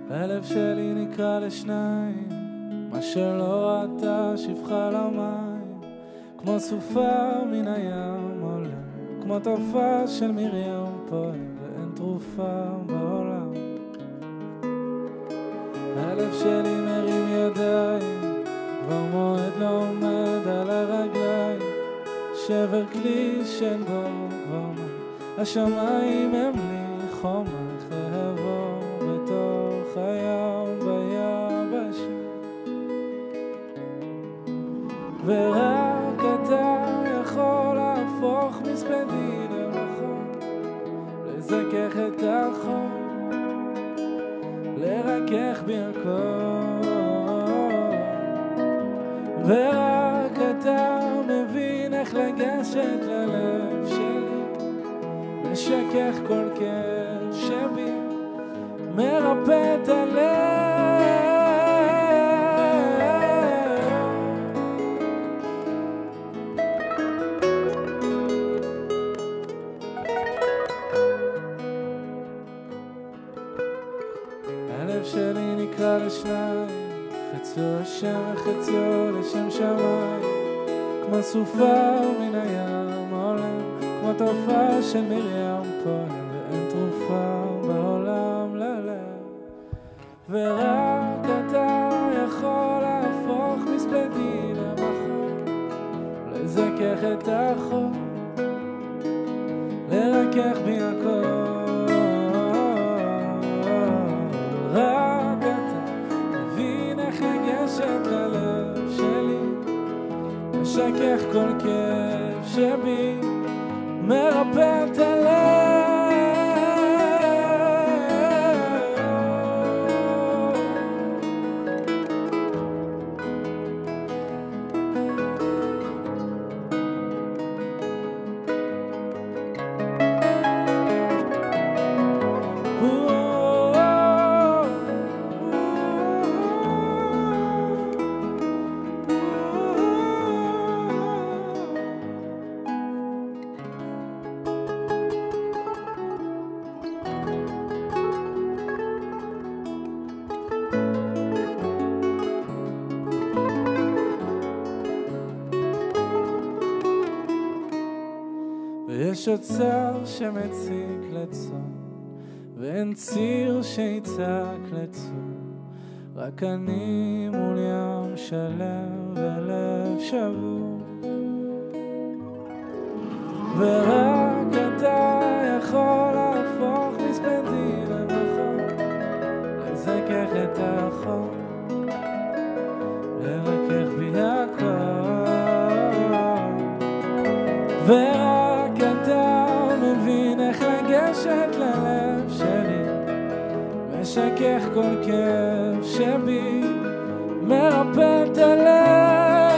הלב שלי נקרא לשניים, מה שלא ראתה שפחה למים, כמו סופה מן הים עולה, כמו תופעה של מרים פועל, ואין תרופה בעולם. הלב שלי מרים ידיים, כבר מועד לא עומד על הרגליים, שבר כלי שאין בו כבר מה, השמיים הם לי חומר, חבור בתוך הים ביבשה, ורק אתה יכול להפוך מספדי למחול, לזכך את החול, לרכך בי הכל, ורק אתה מבין איך לגשת ללב שלי, משכך כל כאב שבי, מרפא את הלב. הלב שלי נקרא לשניים, חצו השם וחצו לשם שמיים, כמו סופה מן הים עולם, כמו תופעה של מרים פועל, ואין תרופה בעולם ללב, ורק אתה יכול להפוך מספדי למחול, לזכך את החול, לרכך בי הכל, רק אתה מבין איך לגשת ללב שלי, משכך כל כאב שבי, מרפא את הלב. יש אוצר שמציק לצון, ואין ציר שיצעק לצון, רק אני מול ים שלם ולב שבור, ורק אתה יכול להפוך מספדי למחול, לזכך את החול, לרכך בי הכל, ורק אתה מבין איך לגשת ללב שלי, משכך כל כאב שבי, מרפא את הלב,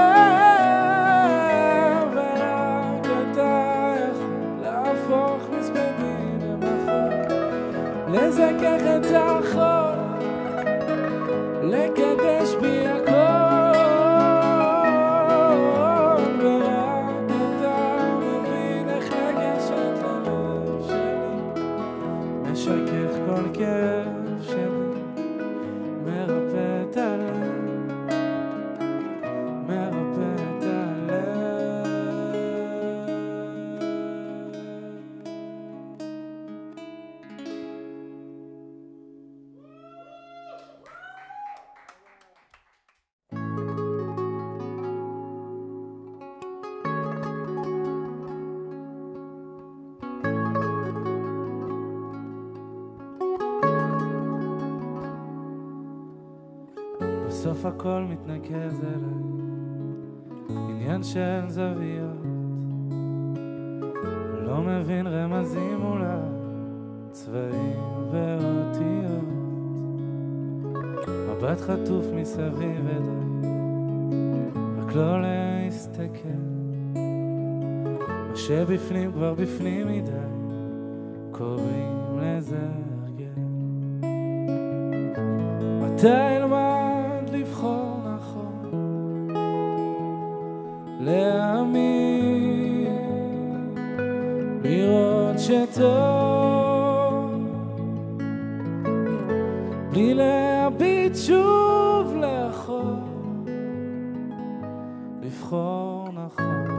ורק אתה יכול להפוך מספדי למחול, לזכך את החול, לקדש בי הכל, משכך כל כאב שבי, מרפא את הלב, מרפא את הלב. בסוף הכל מתנקז אליי, עניין של זוויות, לא מבין רמזים אולי, צבעים ואותיות, מבט חטוף מסביב ודי, רק לא להסתכל, מה שבפנים כבר בפנים מדי, קוראים לזה הרגל. מתי אלמד לבחור נכון, להאמין, לראות שטוב, בלי להביט שוב לאחור, לבחור נכון.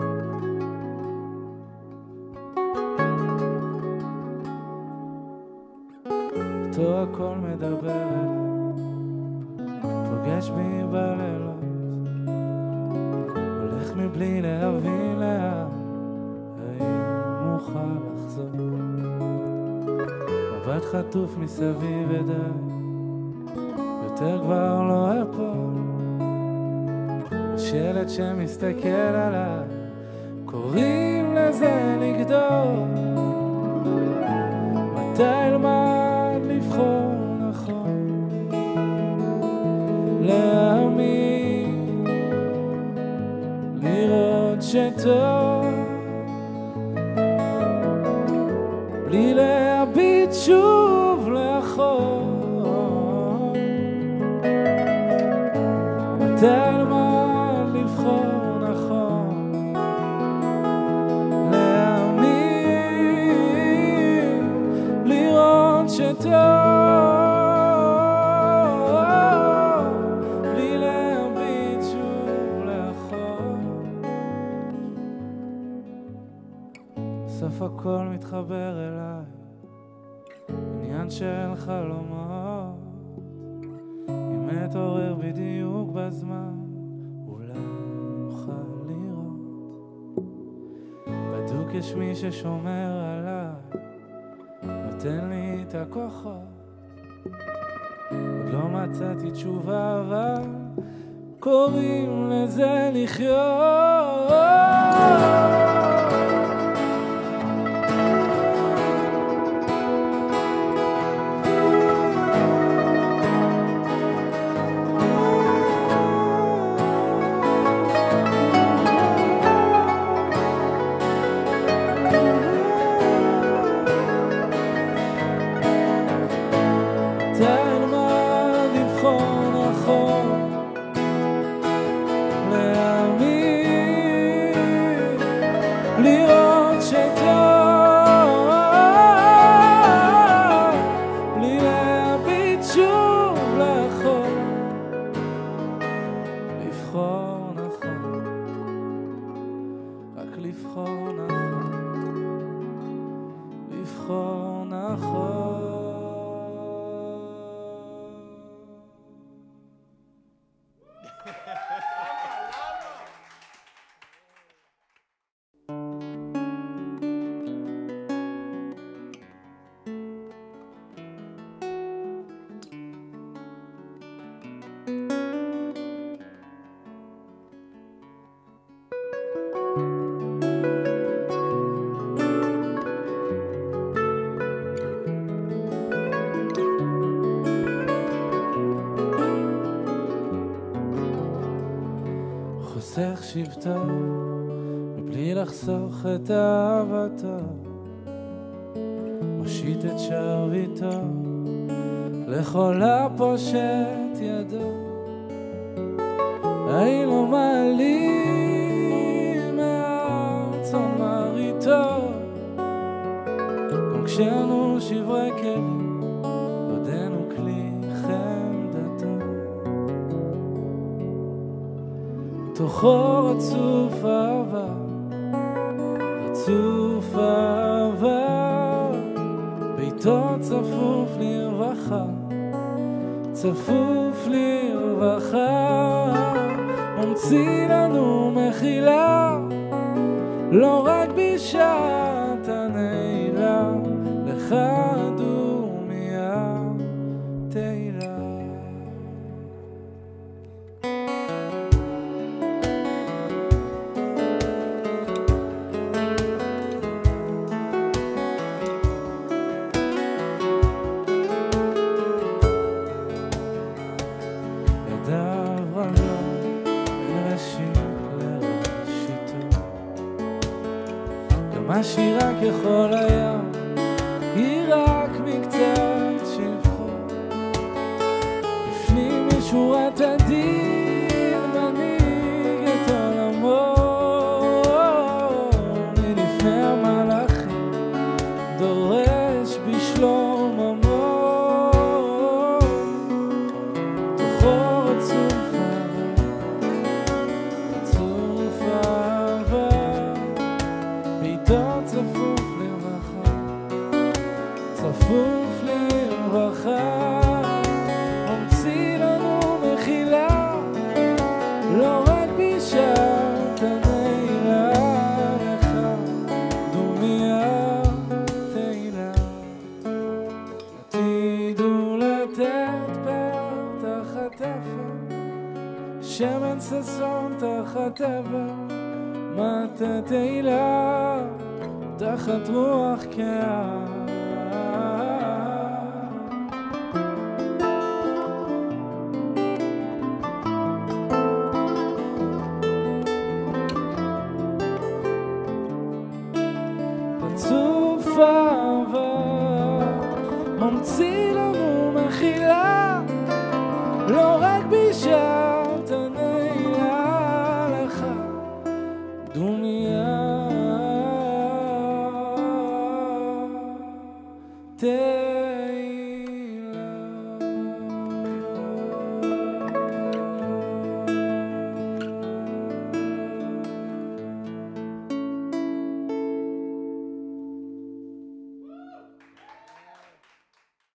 אותו הכל מדבר אליי, פוגש בי בלילות, הולך מבלי להבין לאן, האם מוכן לחזור. מבט חטוף מסביב ודי, יותר כבר לא אפול. השלט שמסתכל עליי, קוראים לזה לגדול. מתי אלמד לבחור נכון, להאמין, לראות שטוב, בלי להביט שוב לאחור. מתי אלמד לבחור נכון, להאמין, לראות שטוב, בלי להביט שוב לאחור. בסוף הכל מתחבר אליי, עניין של חלומות. אם אתעורר בדיוק בזמן, אולי אוכל לראות. בדוק יש מי ששומר עליי, נותן לי את הכוחות. עוד לא מצאתי תשובה, אבל קוראים לזה לחיות. תלמד לבחור נכון, להאמין, לראות שטוב, בלי להביט שוב לאחור, לבחור נכון, רק לבחור נכון, לבחור נכון. חוסך שבטו מבלי לחסוך את אהבתו, מושיט את שרביטו לכל הפושט ידו. היי לא מעלים מארצו מריתו, גם כשאנו שברי כלים עודנו כלי חמדתו. תוכו רצוף אהבה, רצוף אהבה, ביתו צפוף לרווחה, צפוף לרווחה. ממציא לנו מחילה, לא רק בשעת הנעילה, לך דומיה תהילה. עשירה ככל הים, היא רק מקצת שבחו. לפנים משורת הדין מנהיג את עולמו, מלפני המלאכים דורש בשלום עמו. שר תחת רוח קאה. רצוף אהבה ממציא לנו מחילה, לא רק בשעת הנעילה לך דומיה